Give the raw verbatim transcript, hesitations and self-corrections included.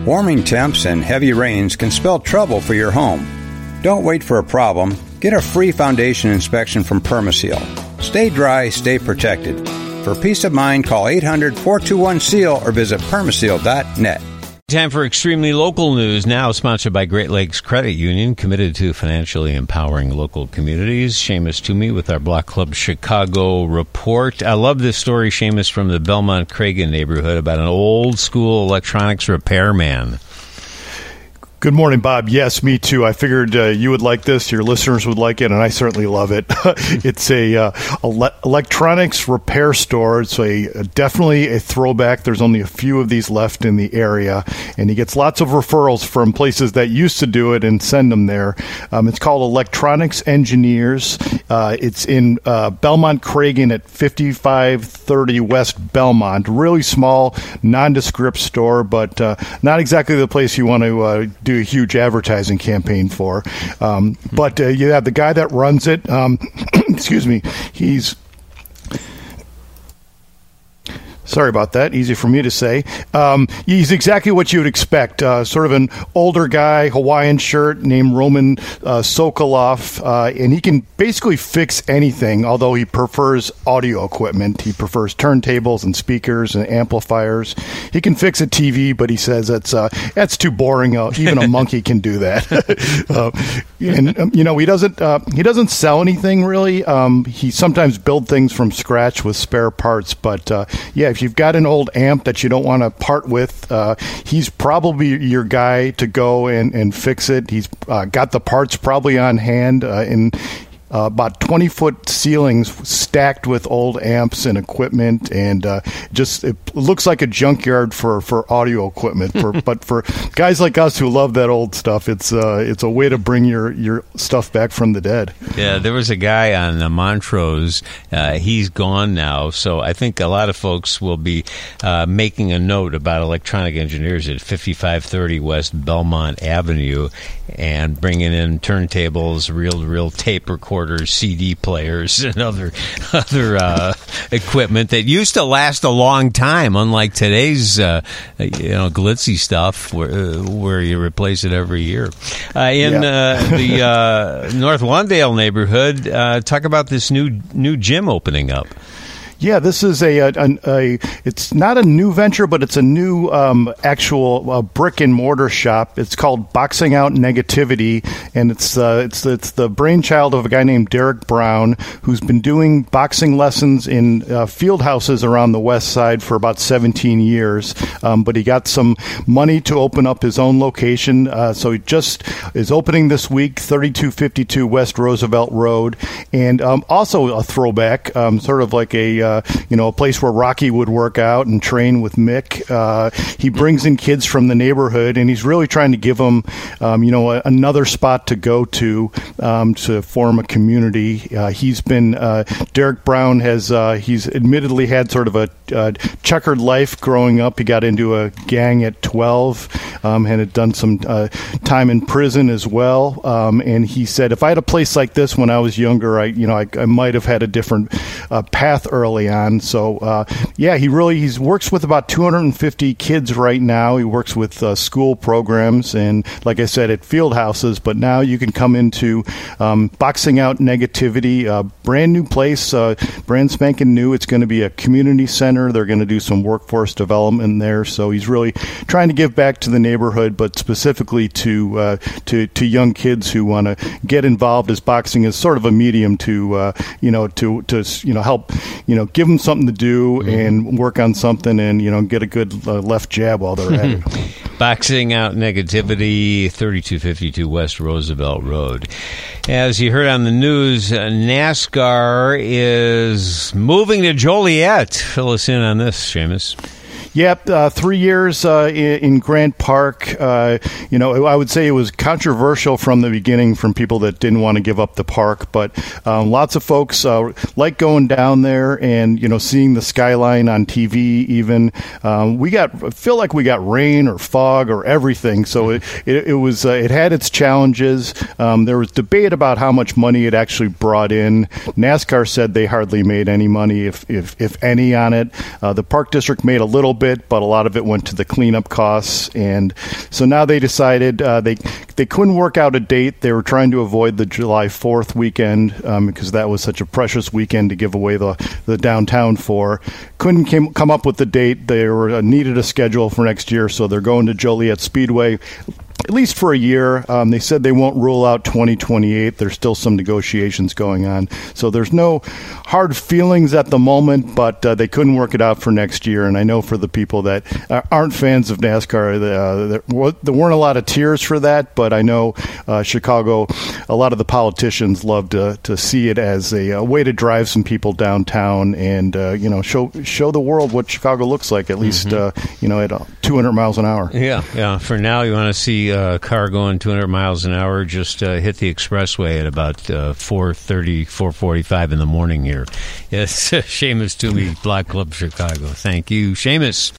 Warming temps and heavy rains can spell trouble for your home. Don't wait for a problem. Get a free foundation inspection from Permaseal. Stay dry, stay protected. For peace of mind, call eight hundred, four two one, S E A L or visit permaseal dot net. Time for extremely local news, now sponsored by Great Lakes Credit Union, committed to financially empowering local communities. Seamus Toomey with our Block Club Chicago report. I love this story, Seamus, from the Belmont-Cragen neighborhood about an old-school electronics repairman. Good morning, Bob. Yes, me too. I figured uh, you would like this, your listeners would like it, and I certainly love it. It's a uh, ele- electronics repair store. It's a, a definitely a throwback. There's only a few of these left in the area, and he gets lots of referrals from places that used to do it and send them there. Um, it's called Electronics Engineers. Uh, it's in uh, Belmont-Cragen at fifty-five thirty West Belmont. Really small, nondescript store, but uh, not exactly the place you want to uh, do a huge advertising campaign for. Um, but uh, you have the guy that runs it. Um, excuse me. He's Sorry about that. Easy for me to say. Um, he's exactly what you would expect. Uh, sort of an older guy, Hawaiian shirt, named Roman uh, Sokolov, uh, and he can basically fix anything, although he prefers audio equipment. He prefers turntables and speakers and amplifiers. He can fix a T V, but he says that's uh, that's too boring. Uh, even a monkey can do that. uh, and um, you know, he doesn't uh, he doesn't sell anything really. Um, he sometimes builds things from scratch with spare parts, but uh, yeah. If you've got an old amp that you don't want to part with, uh, he's probably your guy to go and, and fix it. He's uh, got the parts probably on hand uh, in uh, about twenty-foot ceilings stacked with old amps and equipment, and uh, just it looks like a junkyard for, for audio equipment. For, but for guys like us who love that old stuff, it's uh, it's a way to bring your, your stuff back from the dead. Yeah, there was a guy on uh, Montrose. Uh, he's gone now, so I think a lot of folks will be uh, making a note about Electronic Engineers at fifty-five thirty West Belmont Avenue and bringing in turntables, reel-to-reel tape recorders, C D players, and other other uh, equipment that used to last a long time, unlike today's uh, you know glitzy stuff where, uh, where you replace it every year. Uh, in yeah. uh, the uh, North Lawndale neighborhood, uh, talk about this new new gym opening up. Yeah, this is a, a, a it's not a new venture, but it's a new um, actual uh, brick and mortar shop. It's called Boxing Out Negativity, and it's uh, it's it's the brainchild of a guy named Derek Brown, who's been doing boxing lessons in uh, field houses around the west side for about seventeen years. Um, but he got some money to open up his own location, uh, so he just is opening this week, thirty-two fifty-two West Roosevelt Road, and um, also a throwback, um, sort of like a Uh, you know, a place where Rocky would work out and train with Mick. Uh, he brings in kids from the neighborhood, and he's really trying to give them, um, you know, a, another spot to go to um, to form a community. Uh, he's been, uh, Derek Brown has, uh, he's admittedly had sort of a uh, checkered life growing up. He got into a gang at twelve um, and had done some uh, time in prison as well. Um, and he said, if I had a place like this when I was younger, I, you know, I, I might have had a different uh, path early on. So, uh, yeah, he really he works with about two hundred fifty kids right now. He works with uh, school programs and, like I said, at field houses. But now you can come into um, Boxing Out Negativity, a brand new place, uh, brand spanking new. It's going to be a community center. They're going to do some workforce development there. So he's really trying to give back to the neighborhood, but specifically to uh, to, to young kids who want to get involved, as boxing is sort of a medium to uh, you know to to you know help you know. give them something to do and work on something and, you know, get a good uh, left jab while they're at it. Boxing Out Negativity, thirty-two fifty-two West Roosevelt Road. As you heard on the news, uh, NASCAR is moving to Joliet. Fill us in on this, Seamus. Yep, uh, three years uh, in, in Grant Park. Uh, you know, I would say it was controversial from the beginning from people that didn't want to give up the park, but um, lots of folks uh, like going down there and, you know, seeing the skyline on T V even. Um, we got, I feel like we got rain or fog or everything, so it, it, it was, uh, it had its challenges. Um, there was debate about how much money it actually brought in. NASCAR said they hardly made any money, if, if, if any, on it. Uh, the Park District made a little bit, but a lot of it went to the cleanup costs. And so now they decided uh, they they couldn't work out a date. They were trying to avoid the July fourth weekend um, because that was such a precious weekend to give away the, the downtown for. Couldn't came, come up with the date. They were uh, needed a schedule for next year, so they're going to Joliet Speedway, at least for a year. Um, they said they won't rule out twenty twenty-eight. There's still some negotiations going on. So there's no hard feelings at the moment, but uh, they couldn't work it out for next year. And I know for the people that uh, aren't fans of NASCAR, uh, there, w- there weren't a lot of tears for that, but I know uh, Chicago, a lot of the politicians love to, to see it as a, a way to drive some people downtown and, uh, you know, show show the world what Chicago looks like, at least, mm-hmm. uh, you know, at uh, two hundred miles an hour. Yeah, yeah. For now, you want to see a car going two hundred miles an hour, just uh, hit the expressway at about uh, four thirty, four forty-five in the morning here. Yes, Seamus Toomey, Block Club Chicago. Thank you, Seamus.